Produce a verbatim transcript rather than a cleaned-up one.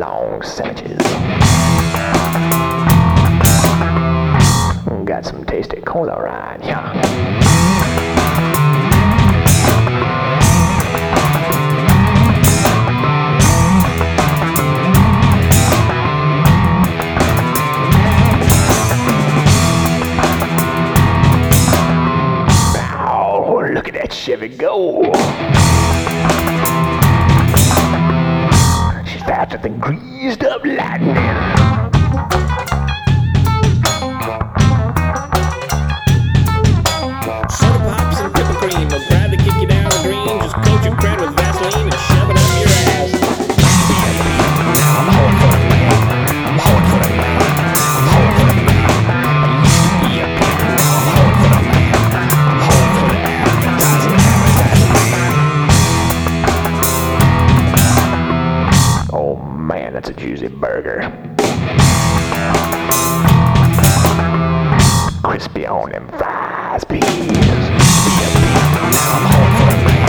long sandwiches. Got some tasty cola right here. Look at that Chevy go. She's faster than greased up lightning. Soda pops and whipped cream will grab to kick you down the green. Just coat your cred with Vaseline and shove it up your ass. I'm home for the man. I'm home for the man. I'm home for the man. Yep. I'm home for the man. I'm home for the advertising, advertising. Oh man, that's a juicy burger. Crispy on them fries, please. Yep. Now I'm home for the man.